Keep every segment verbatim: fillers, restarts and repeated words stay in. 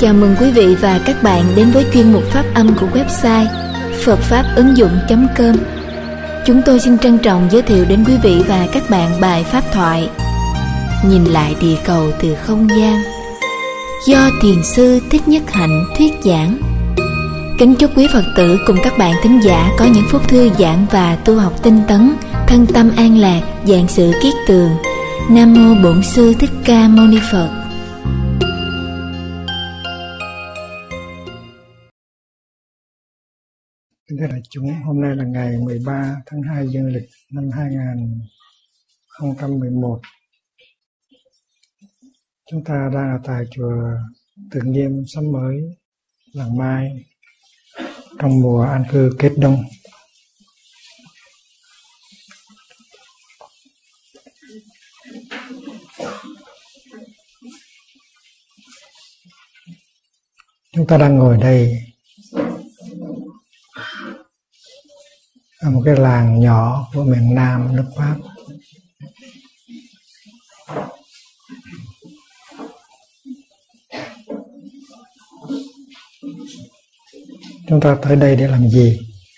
Chào mừng quý vị và các bạn đến với chuyên mục pháp âm của website phật pháp ứng dụng chấm com. Chúng tôi xin trân trọng giới thiệu đến quý vị và các bạn bài pháp thoại Nhìn lại địa cầu từ không gian, do Thiền sư Thích Nhất Hạnh thuyết giảng. Kính chúc quý Phật tử cùng các bạn thính giả có những phút thư giãn và tu học tinh tấn, thân tâm an lạc, vạn sự kiết tường. Nam mô Bổn Sư Thích Ca Mâu Ni Phật. Kính thưa đại chúng, hôm nay là ngày mười ba tháng hai dương lịch năm hai nghìn không trăm mười một. Chúng ta đang ở tại chùa Tưởng Nghiêm Sắm Mới, Làng Mai, trong mùa an cư kết đông. Chúng ta đang ngồi đây ở một cái làng nhỏ của miền Nam nước Pháp. Chúng ta tới đây để làm gì?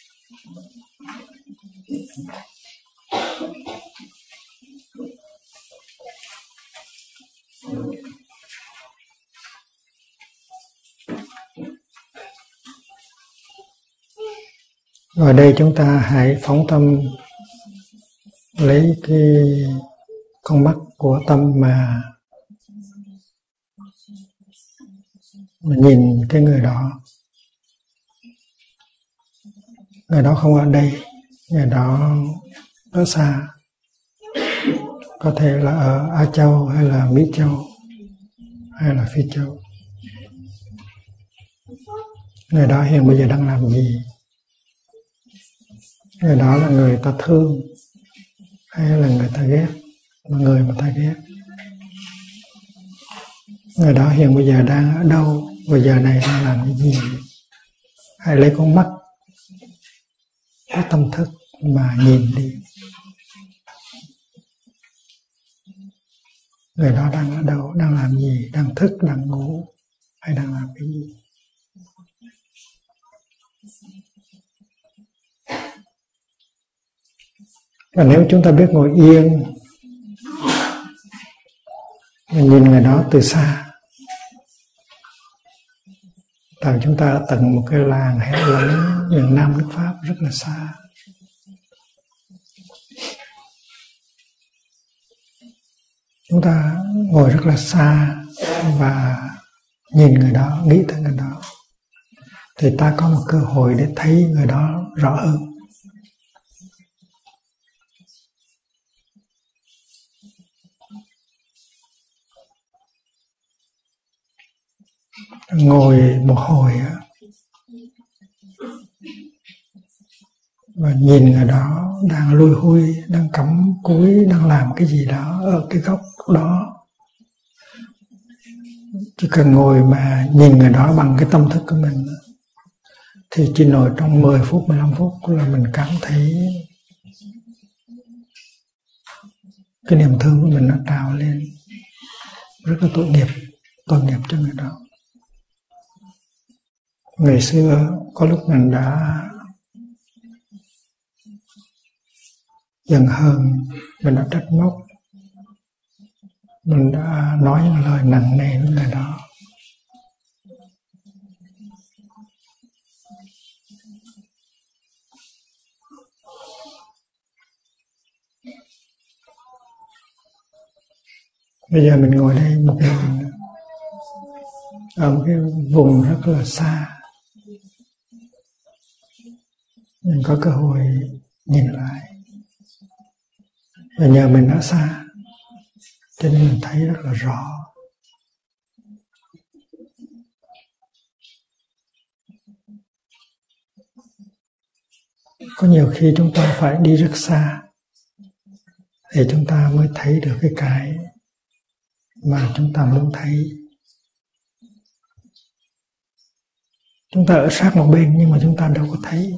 Ở đây chúng ta hãy phóng tâm lấy cái con mắt của tâm mà, mà nhìn cái người đó. Người đó không ở đây, người đó ở xa. Có thể là ở Á Châu hay là Mỹ Châu hay là Phi Châu. Người đó hiện bây giờ đang làm gì? Người đó là người ta thương hay là người ta ghét? Là người mà ta ghét. Người đó hiện bây giờ đang ở đâu? Và giờ này đang làm cái gì? Hãy lấy con mắt, cái tâm thức mà nhìn đi. Người đó đang ở đâu? Đang làm gì? Đang thức, đang ngủ hay đang làm cái gì? Và nếu chúng ta biết ngồi yên và nhìn người đó từ xa, tại chúng ta ở tận một cái làng hẻo lánh miền Nam nước Pháp rất là xa. Chúng ta ngồi rất là xa và nhìn người đó, nghĩ tới người đó, thì ta có một cơ hội để thấy người đó rõ hơn. Ngồi một hồi và nhìn người đó đang lui hui, đang cắm cúi, đang làm cái gì đó ở cái góc đó. Chỉ cần ngồi mà nhìn người đó bằng cái tâm thức của mình thì chỉ nổi trong mười phút, mười lăm phút là mình cảm thấy cái niềm thương của mình nó trào lên. Rất là tội nghiệp, tội nghiệp cho người đó. Ngày xưa có lúc mình đã giận hờn, mình đã trách móc, mình đã nói những lời nặng nề với người đó. Bây giờ mình ngồi đây một mình ở một cái vùng rất là xa. Mình có cơ hội nhìn lại. Và nhờ mình đã xa cho nên mình thấy rất là rõ. Có nhiều khi chúng ta phải đi rất xa để chúng ta mới thấy được cái cái mà chúng ta muốn thấy. Chúng ta ở sát một bên nhưng mà chúng ta đâu có thấy.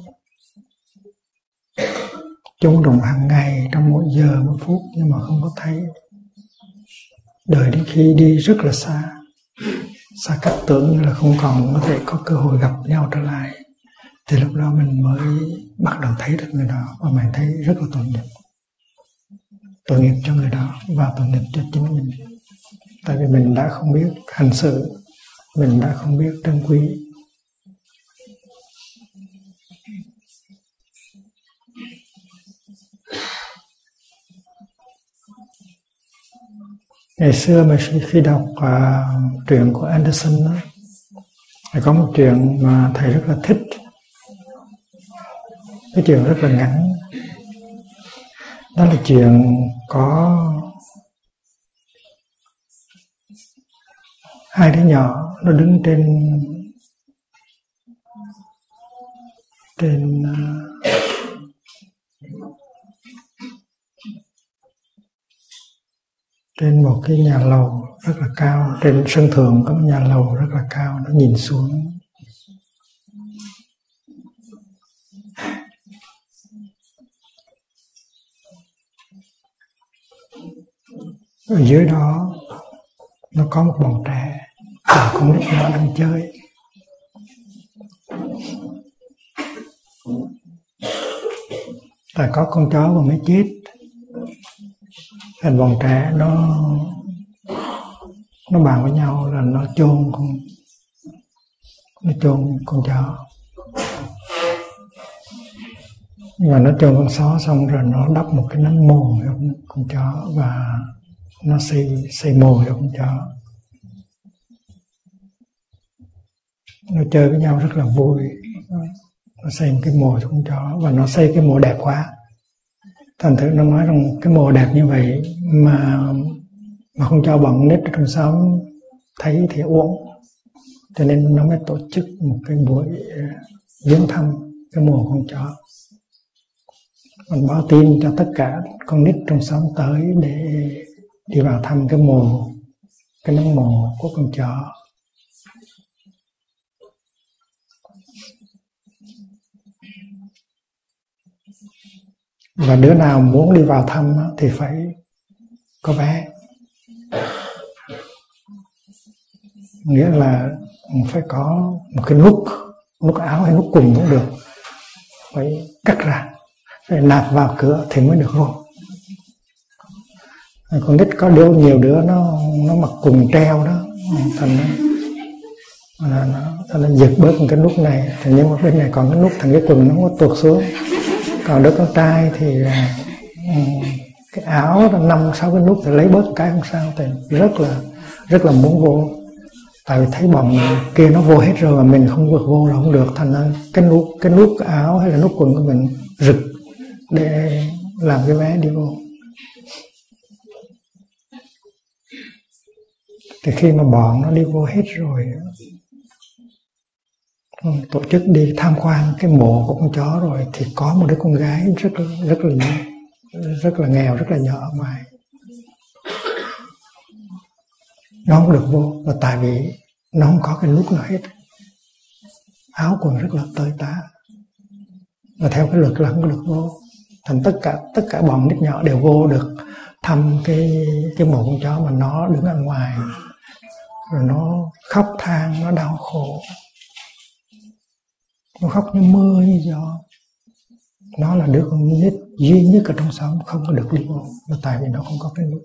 Chúng đụng hàng ngày trong mỗi giờ mỗi phút nhưng mà không có thấy. Đợi đến khi đi rất là xa, xa cách tưởng như là không còn có thể có cơ hội gặp nhau trở lại, thì lúc đó mình mới bắt đầu thấy được người đó, và mình thấy rất là tội nghiệp. Tội nghiệp cho người đó và tội nghiệp cho chính mình. Tại vì mình đã không biết hành xử, mình đã không biết trân quý. Ngày xưa mà khi đọc uh, truyện của Anderson đó, thì có một chuyện mà thầy rất là thích. Cái chuyện rất là ngắn. Đó là chuyện có hai đứa nhỏ nó đứng trên trên uh, trên một cái nhà lầu rất là cao. Trên sân thượng có một nhà lầu rất là cao, nó nhìn xuống. Ở dưới đó nó có một bọn trẻ, và con nít nhỏ đang chơi. Tại có con chó vừa mới chết, thành bọn trẻ nó nó bàn với nhau là nó chôn con nó chôn con chó. Nhưng mà nó chôn con sói xong rồi nó đắp một cái nấm mồ cho con chó, và nó xây xây mồ cho con chó. Nó chơi với nhau rất là vui. Nó xây một cái mồ cho con chó, và nó xây cái mồ đẹp quá. Thành thử nó nói rằng cái mồ đẹp như vậy mà mà không cho bọn nít ở trong xóm thấy thì uổng. Cho nên nó mới tổ chức một cái buổi viếng thăm cái mồ con chó. Mình báo tin cho tất cả con nít trong xóm tới để đi vào thăm cái mồ, cái nấm mồ của con chó. Và đứa nào muốn đi vào thăm thì phải có vé. Nghĩa là phải có một cái nút, nút áo hay nút quần cũng được, phải cắt ra, phải nạp vào cửa thì mới được vô. Con nít có đứa nhiều đứa nó nó mặc quần treo đó, thành nó nó, nó giật bớt một cái nút này, thì nhưng mà bên này còn cái nút, thành cái quần nó có tuột xuống. Còn đứa con trai thì cái áo năm sáu cái nút thì lấy bớt một cái không sao, thì rất là rất là muốn vô. Tại vì thấy bọn kia nó vô hết rồi mà mình không vượt vô là không được, thành ra cái nút cái nút cái áo hay là nút quần của mình rực để làm cái vé đi vô. Thì khi mà bọn nó đi vô hết rồi, tổ chức đi tham quan cái mộ của con chó rồi, thì có một đứa con gái rất rất là rất là nghèo, rất là nhỏ ở ngoài. Nó không được vô, và tại vì nó không có cái nút nào hết, áo quần rất là tơi tả, và theo cái luật là không được vô. Thành tất cả tất cả bọn nít nhỏ đều vô được thăm cái cái mộ con chó, mà nó đứng ở ngoài rồi nó khóc than, nó đau khổ, nó khóc như mưa như gió. Nó là đứa con nít duy nhất ở trong xóm không có được đi vô, là tại vì nó không có cái nút.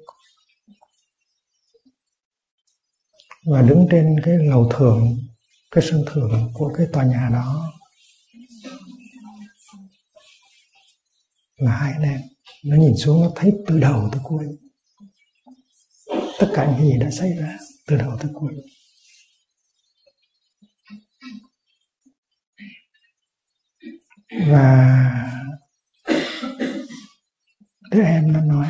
Và đứng trên cái lầu thượng, cái sân thượng của cái tòa nhà đó là hai anh em. Nó nhìn xuống, nó thấy từ đầu tới cuối tất cả những gì đã xảy ra từ đầu tới cuối. Và đứa em nó nói,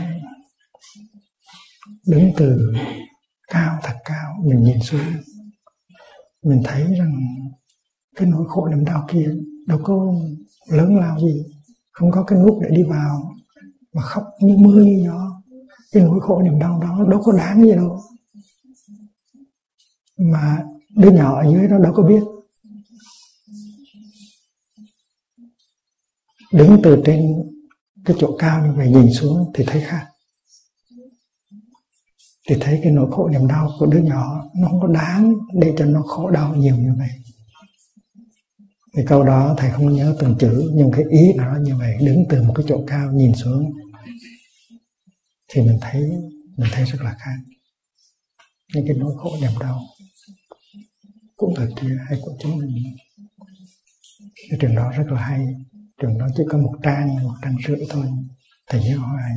đứng từ cao thật cao, mình nhìn xuống, mình thấy rằng cái nỗi khổ niềm đau kia đâu có lớn lao gì, không có cái nút để đi vào mà khóc như mưa như gió. Cái nỗi khổ niềm đau đó đâu có đáng gì đâu, mà đứa nhỏ ở dưới đó đâu có biết. Đứng từ trên cái chỗ cao như vậy nhìn xuống thì thấy khác. thì thấy cái nỗi khổ niềm đau của đứa nhỏ nó không có đáng để cho nó khổ đau nhiều như vậy. Cái câu đó thầy không nhớ từng chữ, nhưng cái ý nó như vậy. Đứng từ một cái chỗ cao nhìn xuống thì mình thấy mình thấy rất là khác. Những cái nỗi khổ niềm đau của người kia hay của chính mình. Cái trường đó rất là hay. Trường đó chỉ có một trang, một trang rưỡi thôi. Thầy nhớ hỏi ai.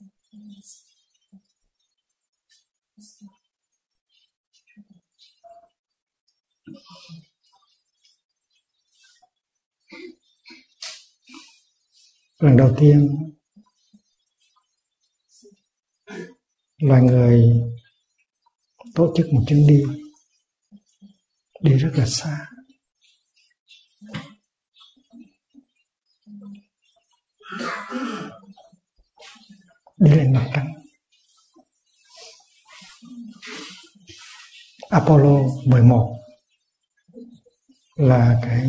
Lần đầu tiên loài người tổ chức một chuyến đi đi rất là xa, đi lên mặt trăng. Apollo mười một là cái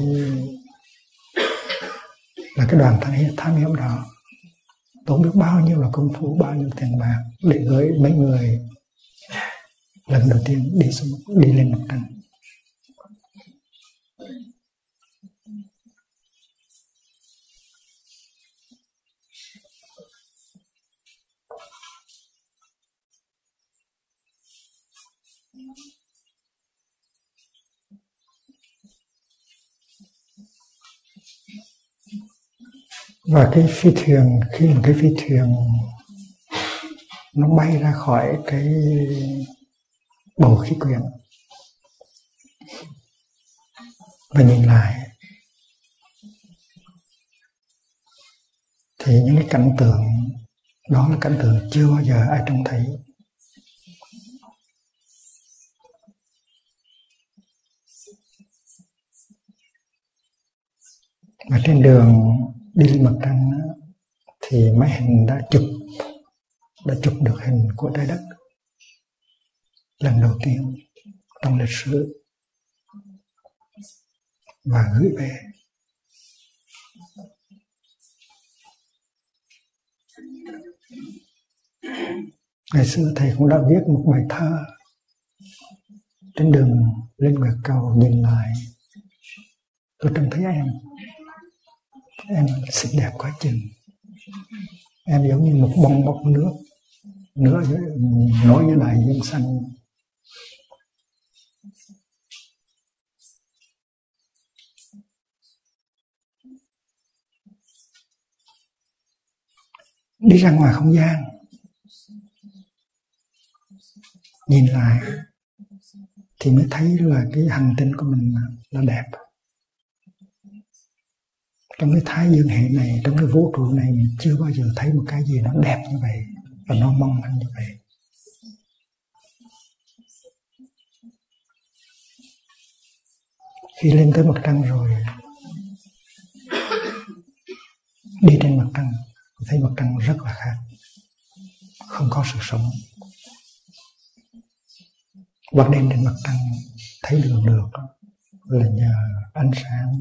là cái đoàn thám hiểm đó tốn biết bao nhiêu là công phu, bao nhiêu tiền bạc để gửi mấy người lần đầu tiên đi xuống, đi lên mặt trăng. Và cái phi thuyền, khi mà cái phi thuyền nó bay ra khỏi cái bầu khí quyển và nhìn lại thì những cái cảnh tượng đó là cảnh tượng chưa bao giờ ai trông thấy. Và trên đường đi lên mặt trăng thì máy hình đã chụp đã chụp được hình của trái đất lần đầu tiên trong lịch sử và gửi về. Ngày xưa thầy cũng đã viết một bài thơ trên đường lên nguyệt cầu, nhìn lại tôi trông thấy em em xinh đẹp quá chừng, em giống như một bông bọc nước nữa nổi như đại dương xanh. Đi ra ngoài không gian nhìn lại thì mới thấy là cái hành tinh của mình là đẹp. Trong cái thái dương hệ này, trong cái vũ trụ này, mình chưa bao giờ thấy một cái gì nó đẹp như vậy và nó mong manh như vậy. Khi lên tới mặt trăng rồi, đi trên mặt trăng, thấy mặt trăng rất là khác, không có sự sống. Ban đêm trên mặt trăng thấy đường được là nhờ ánh sáng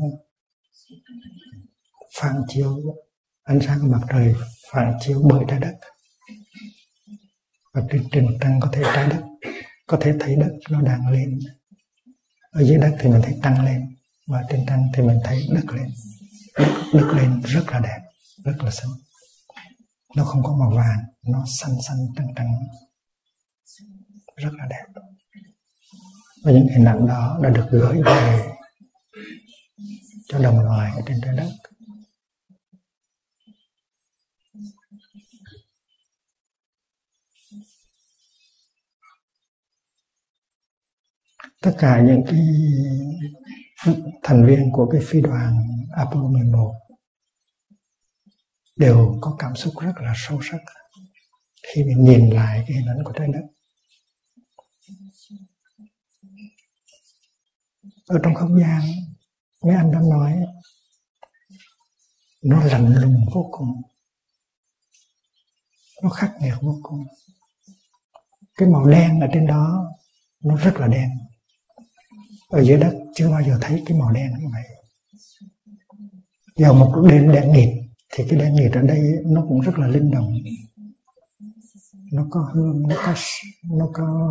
phản chiếu, ánh sáng của mặt trời phản chiếu bởi trái đất. Và trên, trên mặt trăng có thể trái đất, có thể thấy đất nó đang lên. Ở dưới đất thì mình thấy trăng lên, và trên trăng thì mình thấy đất lên. Đất, đất lên rất là đẹp, rất là xinh. Nó không có màu vàng, nó xanh xanh trắng trắng, rất là đẹp. Và những hình ảnh đó đã được gửi về cho đồng loài ở trên trái đất. Tất cả những cái thành viên của cái phi đoàn Apollo mười một đều có cảm xúc rất là sâu sắc khi mình nhìn lại cái hình ảnh của trái đất. Ở trong không gian, mấy anh đã nói, nó lạnh lùng vô cùng, nó khắc nghiệt vô cùng. Cái màu đen ở trên đó nó rất là đen. Ở dưới đất chưa bao giờ thấy cái màu đen như vậy. Giờ một đen đen nghịt thì cái đen nghịt ở đây nó cũng rất là linh động. nó có hương, nó có nó có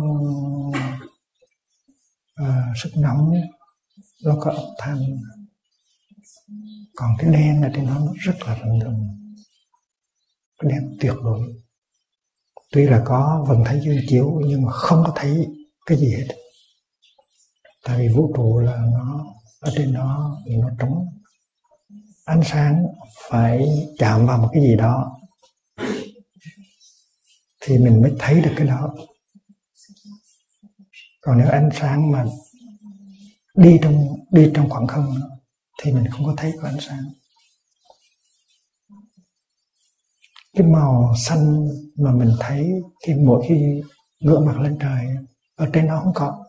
uh, sức nóng, nó có âm thanh. Còn cái đen ở trên đó nó rất là lạnh lùng, cái đen tuyệt đối. Tuy là có vầng thái dương chiếu nhưng mà không có thấy cái gì hết. Tại vì vũ trụ là nó ở trên đó nó trống. Ánh sáng phải chạm vào một cái gì đó thì mình mới thấy được cái đó. Còn nếu ánh sáng mà đi trong đi trong khoảng không thì mình không có thấy có ánh sáng. Cái màu xanh mà mình thấy thì mỗi khi ngửa mặt lên trời, ở trên đó không có.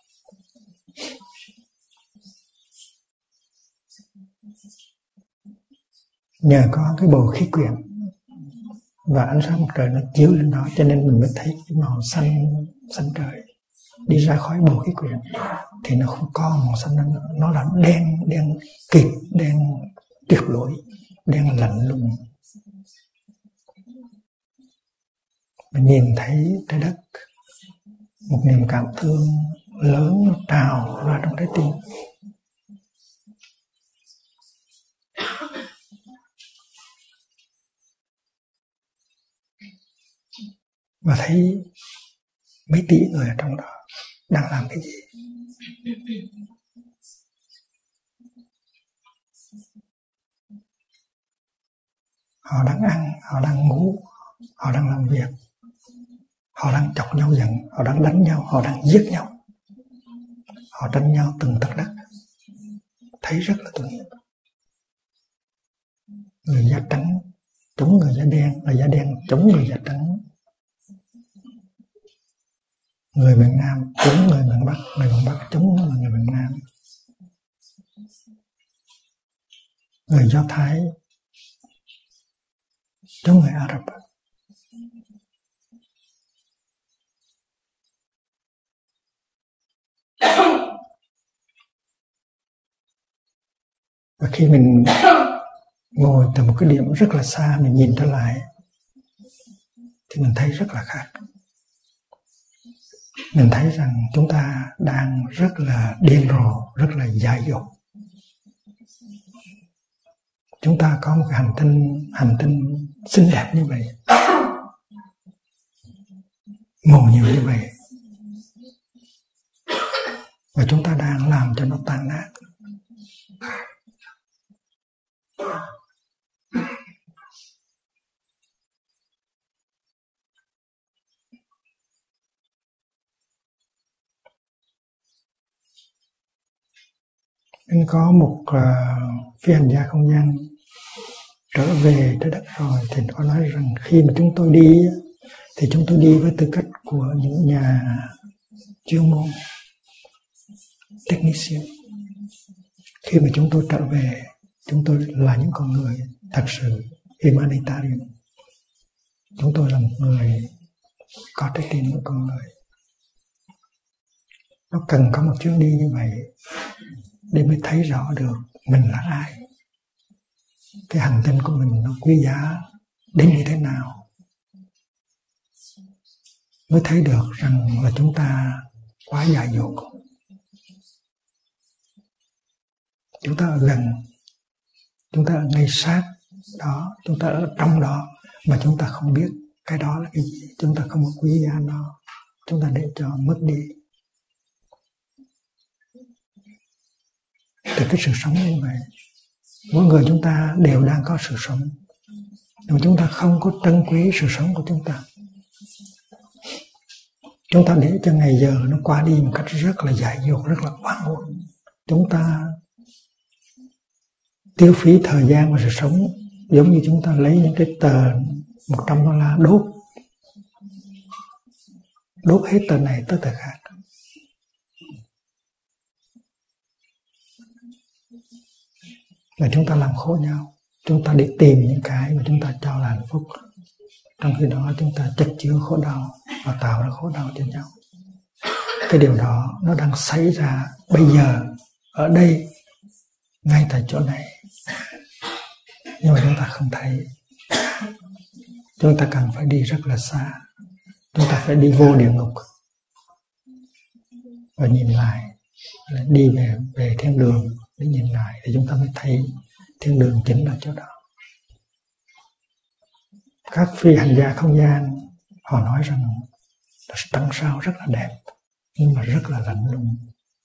Nhờ có cái bầu khí quyển và ánh sáng mặt trời nó chiếu lên đó, cho nên mình mới thấy cái màu xanh xanh trời. Đi ra khỏi bầu khí quyển thì nó không có màu xanh nữa, nó là đen đen kịt, đen tuyệt đối, đen lạnh lùng. Mình nhìn thấy trái đất, một niềm cảm thương lớn nó trào ra trong trái tim. Và thấy mấy tỷ người ở trong đó đang làm cái gì. Họ đang ăn, họ đang ngủ, họ đang làm việc, họ đang chọc nhau giận, họ đang đánh nhau, họ đang giết nhau, họ tranh nhau từng tấc đất. Thấy rất là tội nghiệp. Người da trắng chống người da đen, người da đen chống người da trắng. Người miền Nam chống người miền Bắc, người miền Bắc chống người miền Nam. Người Do Thái chống người Ả Rập. Và khi mình ngồi từ một cái điểm rất là xa, mình nhìn trở lại thì mình thấy rất là khác. Mình thấy rằng chúng ta đang rất là điên rồ, rất là dại dột. Chúng ta có một cái hành tinh, hành tinh xinh đẹp như vậy, màu nhiều như vậy, và chúng ta đang làm cho nó tan nát. Nên có một uh, phi hành gia không gian trở về trái đất rồi thì có nói rằng khi mà chúng tôi đi thì chúng tôi đi với tư cách của những nhà chuyên môn, technician. Khi mà chúng tôi trở về, chúng tôi là những con người thật sự humanitarian. Chúng tôi là một người có trái tim của con người. Nó cần có một chuyến đi như vậy để mới thấy rõ được mình là ai, cái hành tinh của mình nó quý giá đến như thế nào, mới thấy được rằng là chúng ta quá dại dột. Chúng ta ở gần, chúng ta ở ngay sát đó, chúng ta ở trong đó mà chúng ta không biết cái đó là cái gì, chúng ta không có quý giá nó, chúng ta để cho mất đi. Từ cái sự sống như vậy, mỗi người chúng ta đều đang có sự sống, nhưng mà chúng ta không có trân quý sự sống của chúng ta. Chúng ta để cho ngày giờ nó qua đi một cách rất là dại dột, rất là oan uổng. Chúng ta tiêu phí thời gian và sự sống giống như chúng ta lấy những cái tờ một trăm đô la đốt, đốt hết tờ này tới tờ khác. Và chúng ta làm khổ nhau, chúng ta đi tìm những cái mà chúng ta cho là hạnh phúc, trong khi đó chúng ta chất chứa khổ đau và tạo ra khổ đau cho nhau. Cái điều đó nó đang xảy ra bây giờ, ở đây, ngay tại chỗ này, nhưng mà chúng ta không thấy. Chúng ta cần phải đi rất là xa chúng ta phải đi vô địa ngục và nhìn lại, đi về về thiên đường để nhìn lại thì chúng ta mới thấy thiên đường chính là chỗ đó. Các phi hành gia không gian họ nói rằng là trăng sao rất là đẹp nhưng mà rất là lạnh lùng,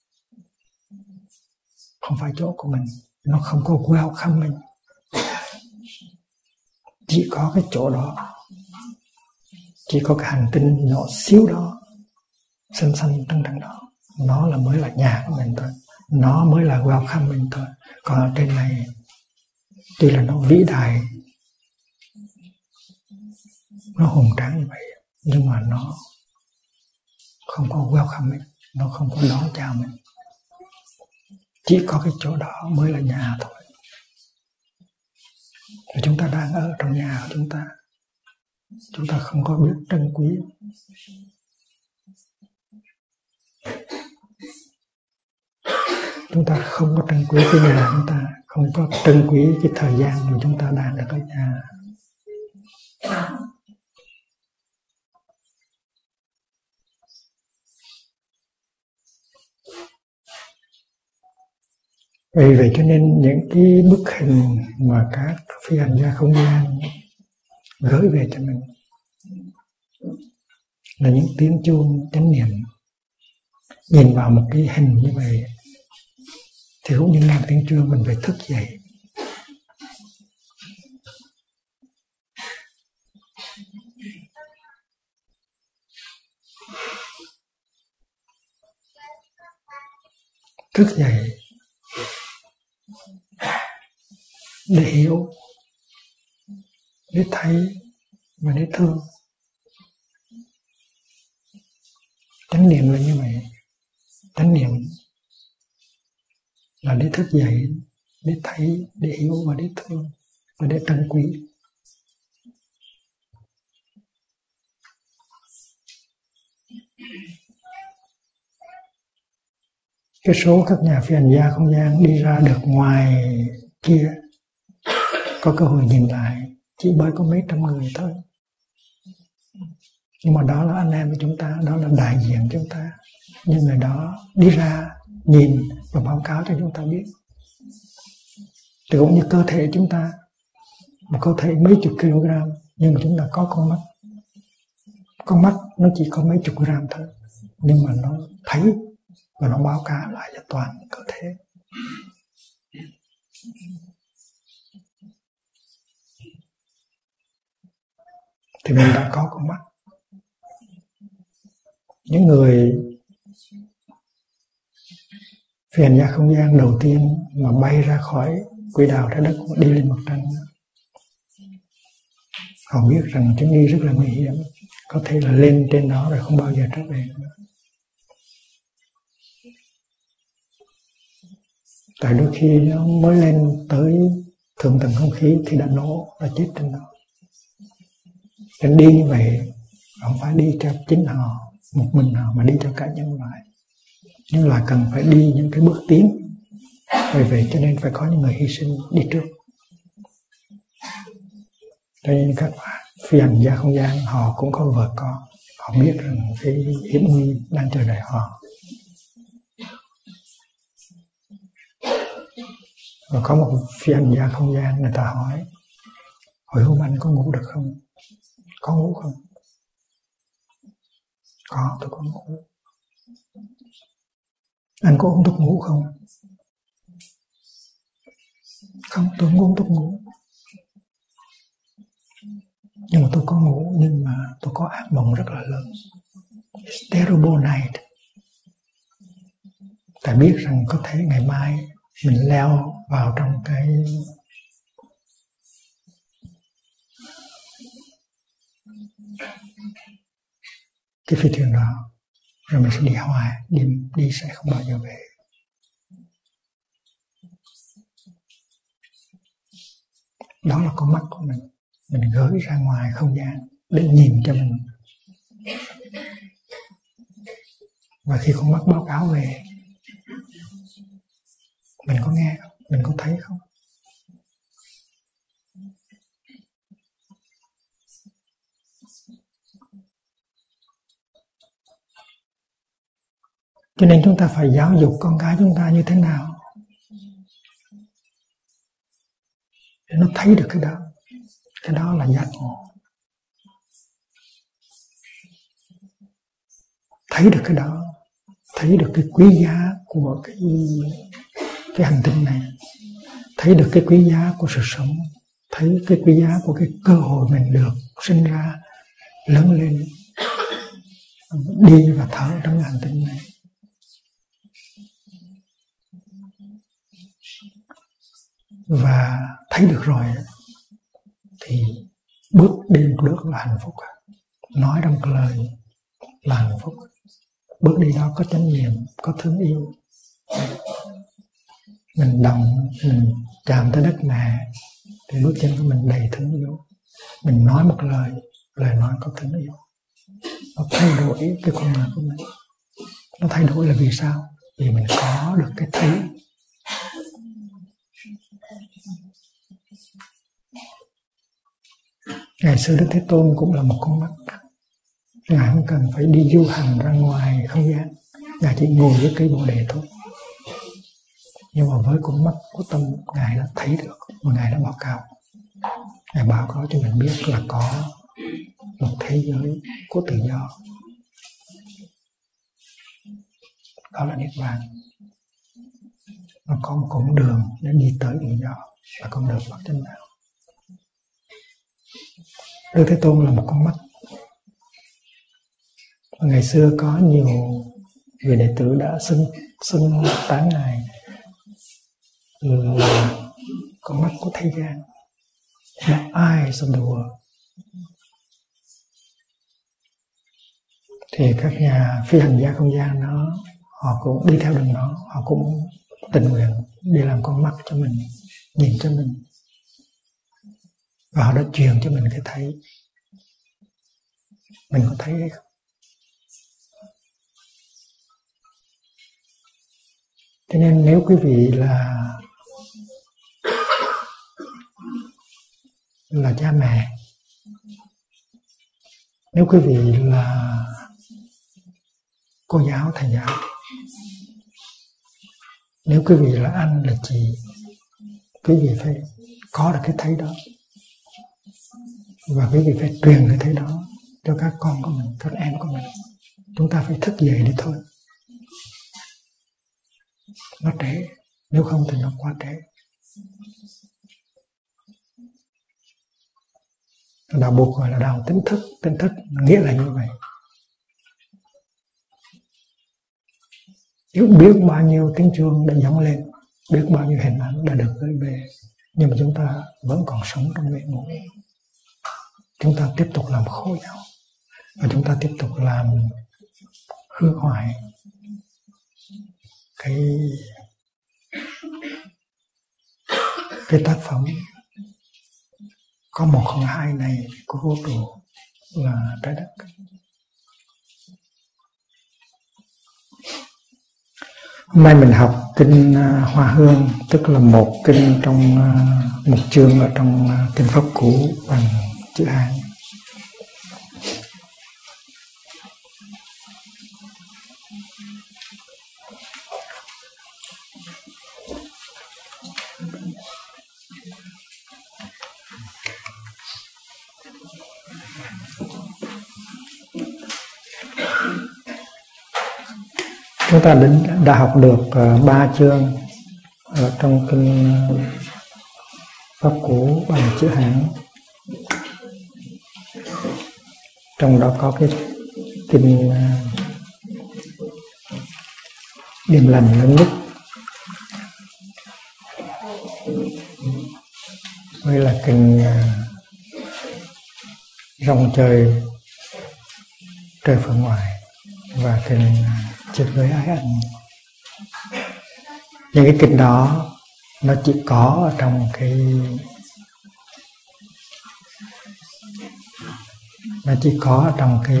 không phải chỗ của mình, nó không có welcome mình. Chỉ có cái chỗ đó, chỉ có cái hành tinh nhỏ xíu đó, xanh xanh trắng trắng đó, nó là mới là nhà của mình thôi, nó mới là welcome mình thôi. Còn ở trên này tuy là nó vĩ đại, nó hùng tráng như vậy, nhưng mà nó không có welcome mình, nó không có đón chào mình. Chỉ có cái chỗ đó mới là nhà thôi. Và chúng ta đang ở trong nhà của chúng ta, chúng ta không có biết trân quý. Chúng ta không có trân quý cái nhà chúng ta, không có trân quý cái thời gian mà chúng ta đang ở cái nhà. Vì vậy cho nên những cái bức hình mà các phi hành gia không gian gửi về cho mình là những tiếng chuông chánh niệm. Nhìn vào một cái hình như vậy thì cũng như là tiếng chuông mình phải thức dậy. Thức dậy để hiểu, để thấy và để thương. Chánh niệm là như vậy. Chánh niệm là để thức dậy, để thấy, để hiểu và để thương và để trân quý. Cái số các nhà phi hành gia không gian đi ra được ngoài kia có cơ hội nhìn lại chỉ mới có mấy trăm người thôi. Nhưng mà đó là anh em của chúng ta, đó là đại diện chúng ta. Nhưng người đó đi ra nhìn và báo cáo cho chúng ta biết. Thì cũng như cơ thể chúng ta, một cơ thể mấy chục kg, nhưng mà chúng ta có con mắt. Con mắt nó chỉ có mấy chục gram thôi, nhưng mà nó thấy và nó báo cáo lại cho toàn cơ thể. Thì mình đã có con mắt. Những người phi hành gia không gian đầu tiên mà bay ra khỏi quỹ đạo trái đất đi lên mặt trăng, họ biết rằng chuyến đi rất là nguy hiểm, có thể là lên trên đó rồi không bao giờ trở về nữa. Tại đôi khi nó mới lên tới thượng tầng không khí thì đã nổ và chết trên đó. Nên đi như vậy không phải đi cho chính họ, một mình họ, mà đi cho cả nhân loại. Nhân loại cần phải đi những cái bước tiến. Vì vậy cho nên phải có những người hy sinh đi trước. Cho nên các bạn phi hành gia không gian họ cũng có vợ con, họ biết rằng cái hiểm nguy đang chờ đợi họ. Và có một phi hành gia không gian, người ta hỏi: hồi hôm anh có ngủ được không? Có ngủ không? Có, tôi có ngủ. Anh có uống thuốc ngủ không? Không, tôi không uống thuốc ngủ. Nhưng mà tôi có ngủ, nhưng mà tôi có ác mộng rất là lớn. It's terrible night. Tại biết rằng có thể ngày mai mình leo vào trong cái cái phi thuyền đó, rồi mình sẽ đi hoài, đi, đi sẽ không bao giờ về. Đó là con mắt của mình, mình gửi ra ngoài không gian để nhìn cho mình. Và khi con mắt báo cáo về, mình có nghe không? Mình có thấy không? Cho nên chúng ta phải giáo dục con cái chúng ta như thế nào để nó thấy được cái đó. Cái đó là giác ngộ. Thấy được cái đó, thấy được cái quý giá của cái, cái hành tinh này, thấy được cái quý giá của sự sống, thấy cái quý giá của cái cơ hội mình được sinh ra, lớn lên, đi và thở trong hành tinh này. Và thấy được rồi thì bước đi một bước là hạnh phúc. Nói trong cái lời là hạnh phúc. Bước đi đó có chánh niệm, có thương yêu. Mình động, mình chạm tới đất mẹ thì bước chân của mình đầy thương yêu. Mình nói một lời, lời nói có thương yêu. Nó thay đổi cái con người của mình. Nó thay đổi là vì sao? Vì mình có được cái thấy. Ngày xưa Đức Thế Tôn cũng là một con mắt. Ngài không cần phải đi du hành ra ngoài không gian. Ngài chỉ ngồi với cây bồ đề thôi. Nhưng mà với con mắt của tâm, Ngài đã thấy được và Ngài đã báo cáo. Ngài báo cáo cho mình biết là có một thế giới của tự do. Đó là Niết Bàn. Nó có một con đường để đi tới tự do, là con đường bát chánh đạo. Đức Thế Tôn là một con mắt. Ngày xưa có nhiều vị đệ tử đã xưng xưng tán Ngài là con mắt của thế gian, the eyes of the world. Thì các nhà phi hành gia không gian đó, họ cũng đi theo đường đó, họ cũng tình nguyện đi làm con mắt cho mình, nhìn cho mình. Và họ đã truyền cho mình cái thấy. Mình có thấy hay không? Cho nên nếu quý vị là là cha mẹ, nếu quý vị là cô giáo, thầy giáo, nếu quý vị là anh, là chị, quý vị phải có được cái thấy đó. Và quý vị phải truyền cái thấy đó cho các con của mình, các em của mình. Chúng ta phải thức dậy đi thôi. Nó trễ, nếu không thì nó quá trễ. Đạo buộc gọi là đạo tỉnh thức. Tỉnh thức nghĩa là như vậy. Biết bao nhiêu tiếng chuông đã vang lên, biết bao nhiêu hình ảnh đã được gửi về, nhưng mà chúng ta vẫn còn sống trong mê ngủ. Chúng ta tiếp tục làm khổ nhau, và chúng ta tiếp tục làm hư hoại cái cái tác phẩm có một không hai này của vũ trụ là trái đất. Hôm nay mình học kinh Hoa Hương, tức là một kinh trong một chương ở trong kinh Pháp Cú bằng chữ Hán. Chúng ta đã, đã học được uh, ba chương ở trong kinh Pháp Cú bằng chữ Hán. Trong đó có cái kinh uh, Điềm Lành lớn nhất, với là kinh uh, Rong Trời Trời Phương Ngoại và kinh uh, Chết với ái ân. Những cái kinh đó nó chỉ có ở trong cái nó chỉ có ở trong cái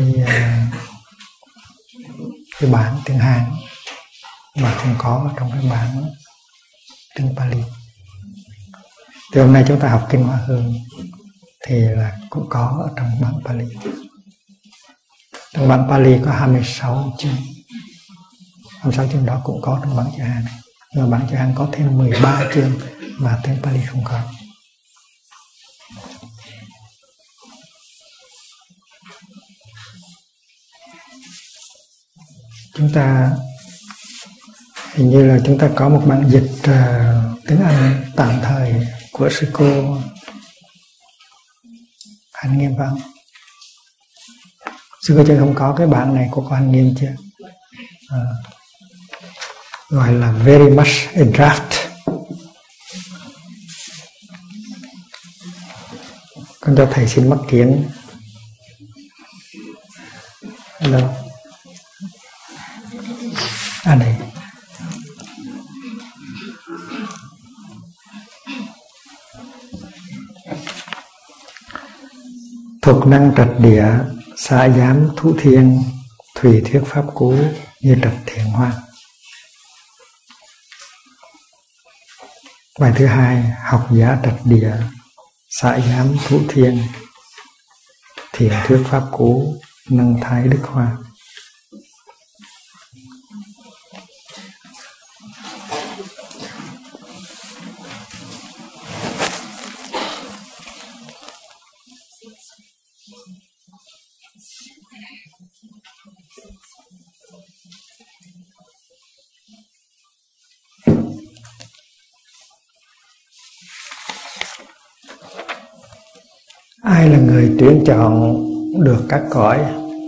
cái bản tiếng Hán, mà không có ở trong cái bản tiếng Pali. Thì hôm nay chúng ta học kinh Hoa Hương thì là cũng có ở trong bản Pali. Trong bản Pali có hai mươi sáu chương. năm sáu chương đó cũng có trong bản chữ Hán, nhưng mà bản chữ Hán có thêm mười ba chương mà tiếng Pali không có. Chúng ta hình như là chúng ta có một bản dịch uh, tiếng Anh tạm thời của sư cô Hạnh Nghiêm Văn. Sư cô chưa không có cái bản này của cô Hạnh Nghiêm chưa? À, gọi là very much a draft. Con cho thầy xin mắt kiến. Hello. À đây. Thục năng trạch địa, xã giám thụ thiên, thủy thuyết pháp cú như trạch thiền hoa. Bài thứ hai, học giả trạch địa, xã giám thụ thiên, thiền thuyết pháp cú năng thái đức hoa. Ai là người tuyển chọn được các cõi?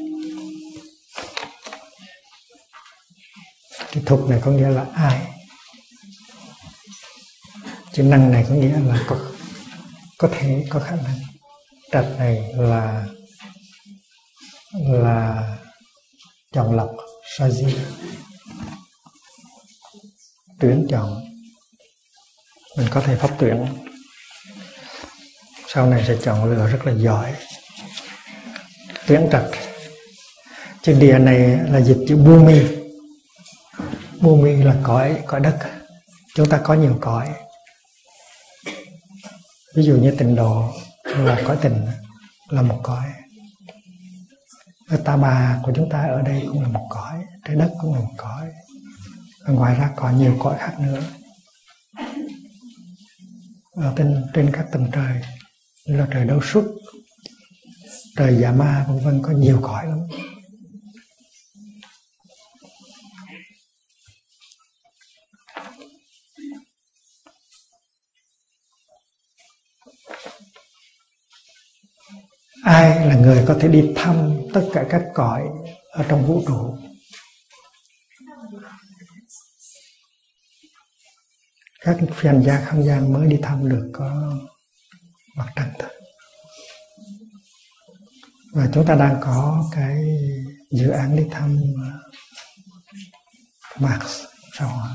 Cái thục này có nghĩa là ai. Chữ năng này có nghĩa là có, có thể, có khả năng. Trạch này là là chọn lọc, choisir, tuyển chọn. Mình có thể pháp tuyển, sau này sẽ chọn lựa rất là giỏi. Tuyển trạch. Chữ địa này là dịch chữ Bhumi. Bhumi là cõi, cõi đất. Chúng ta có nhiều cõi. Ví dụ như Tịnh Độ là cõi tình, là một cõi. Ở Ta Bà của chúng ta ở đây cũng là một cõi, trái đất cũng là một cõi. Và ngoài ra còn nhiều cõi khác nữa. Ở trên, trên các tầng trời, như là trời Đâu Xuất, trời Dạ Ma vân vân, có nhiều cõi lắm. Ai là người có thể đi thăm tất cả các cõi ở trong vũ trụ? Các phi hành gia không gian mới đi thăm được có mặt trăng thôi. Và chúng ta đang có cái dự án đi thăm Mars, sao Hỏa.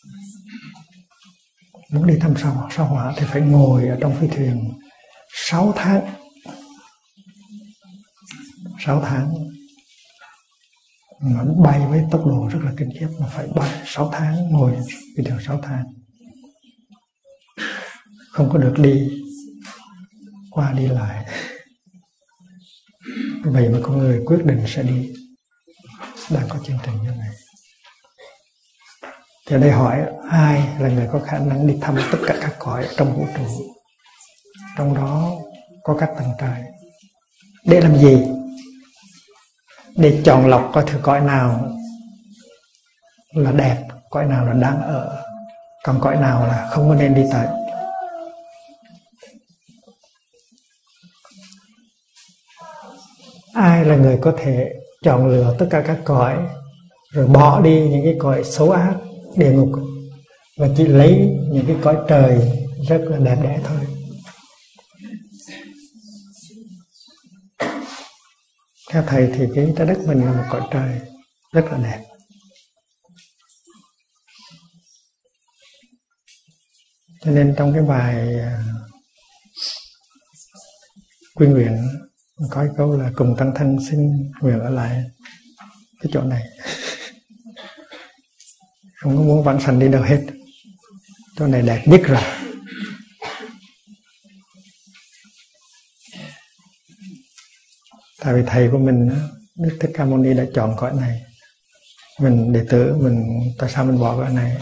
Muốn đi thăm sao, sao Hỏa thì phải ngồi ở trong phi thuyền sáu tháng. sáu tháng mà bay với tốc độ rất là kinh khiếp, mà phải bay sáu tháng, ngồi phi thuyền sáu tháng, không có được đi qua đi lại. Vậy mà con người quyết định sẽ đi, đang có chương trình như này. Thì ở đây hỏi ai là người có khả năng đi thăm tất cả các cõi trong vũ trụ, trong đó có các tầng trời. Để làm gì? Để chọn lọc coi thử cõi nào là đẹp, cõi nào là đáng ở, còn cõi nào là không có nên đi tới. Ai là người có thể chọn lựa tất cả các cõi, rồi bỏ đi những cái cõi xấu ác, địa ngục, và chỉ lấy những cái cõi trời rất là đẹp đẽ thôi? Theo thầy thì cái trái đất mình là một cõi trời rất là đẹp. Cho nên trong cái bài quy nguyện có cái câu là cùng tăng thân xin nguyện ở lại cái chỗ này. Không có muốn vãng sanh đi đâu hết. Chỗ này đẹp nhất rồi. Tại vì thầy của mình, Đức Thích Ca Mâu Ni đã chọn cõi này. mình đệ tử mình tại sao mình bỏ cái này?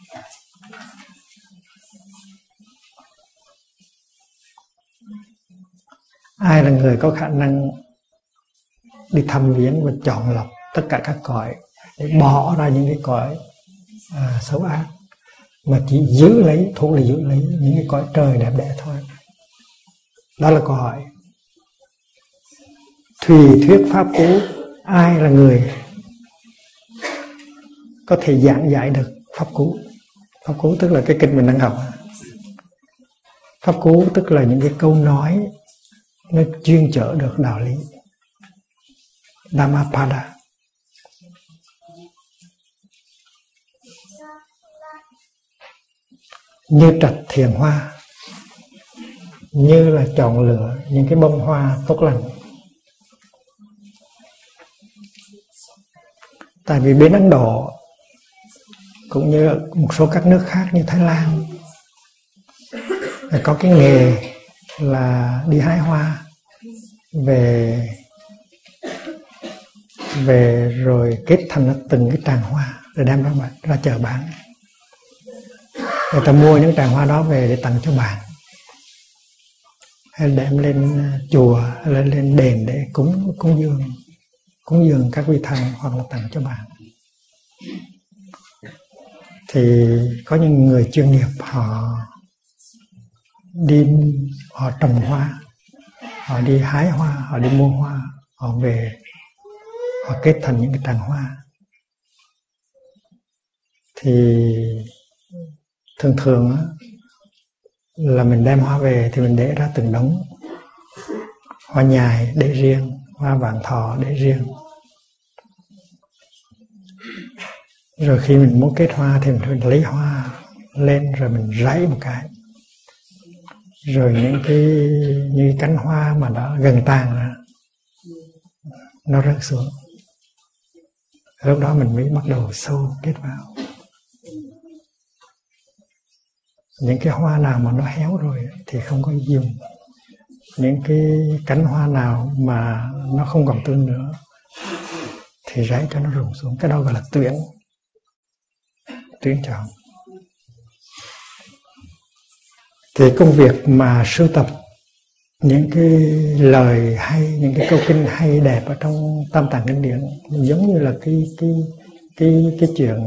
Ai là người có khả năng đi thăm viếng và chọn lọc tất cả các cõi để bỏ ra những cái cõi à, xấu ác, mà chỉ giữ lấy, thuộc là giữ lấy những cái cõi trời đẹp đẽ thôi? Đó là câu hỏi. Thùy thuyết pháp cú, ai là người có thể giảng giải được pháp cú? Pháp cú tức là cái kinh mình đang học. Pháp cú tức là những cái câu nói nó chuyên chở được đạo lý. Dhammapada. Như trạch thiền hoa, như là chọn lựa những cái bông hoa tốt lành. Tại vì bên Ấn Độ cũng như một số các nước khác như Thái Lan có cái nghề là đi hái hoa về về rồi kết thành từng cái tràng hoa rồi đem ra, ra chợ bán. Người ta mua những tràng hoa đó về để tặng cho bạn, hay đem lên chùa hay là lên đền để cúng cúng dường cúng dường các vị thần hoặc là tặng cho bạn. Thì có những người chuyên nghiệp họ đi, họ trồng hoa, họ đi hái hoa, họ đi mua hoa, họ về họ kết thành những cái tràng hoa. Thì thường thường á, là mình đem hoa về thì mình để ra từng đống. Hoa nhài để riêng, hoa vạn thọ để riêng. Rồi khi mình muốn kết hoa thì mình lấy hoa lên rồi mình rải một cái. Rồi những cái như cánh hoa mà đã gần tàn ra, nó rớt xuống. Lúc đó mình mới bắt đầu sâu kết vào. Những cái hoa nào mà nó héo rồi thì không có dùng. Những cái cánh hoa nào mà nó không còn tươi nữa thì rải cho nó rụng xuống. Cái đó gọi là tuyển. Tuyển chọn. Thì công việc mà sưu tập những cái lời hay, những cái câu kinh hay đẹp ở trong Tam Tạng Kinh Điển giống như là cái cái cái cái chuyện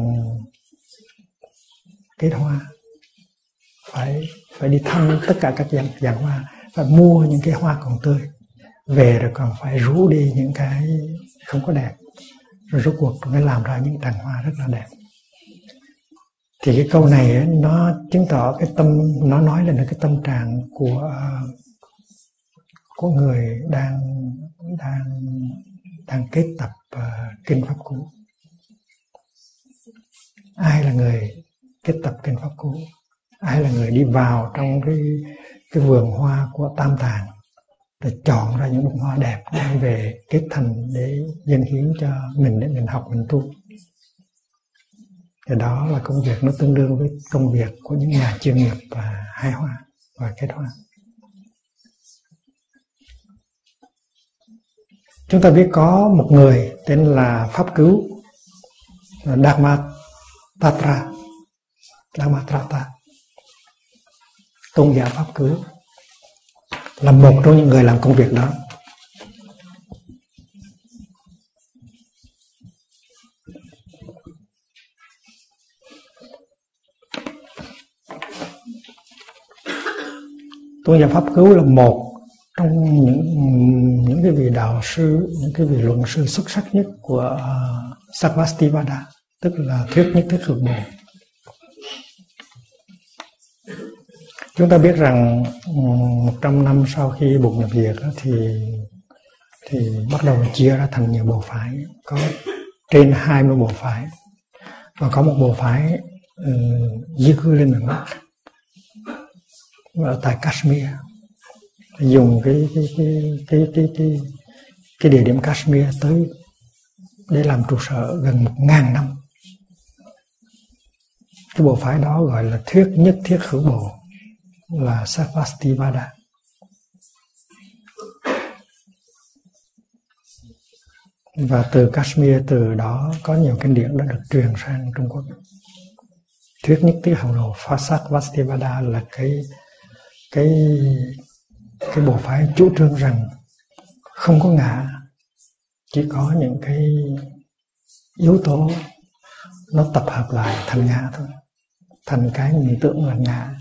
kết hoa. Phải phải đi thăm tất cả các dạng, dạng hoa, phải mua những cái hoa còn tươi về, rồi còn phải rũ đi những cái không có đẹp, rồi rốt cuộc mới làm ra những tràng hoa rất là đẹp. Thì cái câu này ấy, nó chứng tỏ cái tâm, nó nói lên cái tâm trạng của của người đang đang đang kết tập uh, kinh pháp cú. Ai là người kết tập kinh pháp cú? Ai là người đi vào trong cái cái vườn hoa của Tam Tạng để chọn ra những bông hoa đẹp đem về kết thành để dâng hiến cho mình để mình học, mình tu? Thì đó là công việc nó tương đương với công việc của những nhà chuyên nghiệp và hái hoa và kết hoa. Chúng ta biết có một người tên là Pháp Cứu, Dharmatatra, Dharmatatra, tôn giả Pháp Cứu, là một trong những người làm công việc đó. Tôn giả Pháp Cứu là một trong những những cái vị đạo sư, những cái vị luận sư xuất sắc nhất của uh, Sarvastivada, tức là thuyết nhất thiết hữu bồ. Chúng ta biết rằng một trăm năm sau khi Bụt nhập diệt thì thì bắt đầu chia ra thành nhiều bộ phái, có trên hai mươi bộ phái, và có một bộ phái uh, di cư lên miền Bắc ở tại Kashmir, dùng cái cái cái cái cái cái, cái địa điểm Kashmir tới để làm trụ sở gần một ngàn năm. Cái bộ phái đó gọi là thuyết nhất thiết hữu bồ, là Sarvastivada. Và từ Kashmir, từ đó có nhiều kinh điển đã được truyền sang Trung Quốc. Thuyết nhất thiết hậu đồ Vasakvastivada là cái cái cái bộ phái chủ trương rằng không có ngã, chỉ có những cái yếu tố nó tập hợp lại thành ngã thôi, thành cái mình tưởng là ngã.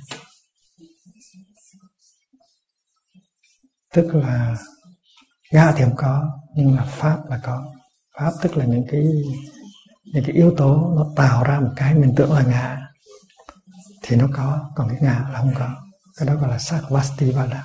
Tức là ngã thì không có, nhưng mà pháp là có. Pháp tức là những cái những cái yếu tố nó tạo ra một cái mình tưởng là ngã thì nó có, còn cái ngã là không có. Cái đó gọi là Sakvastivada.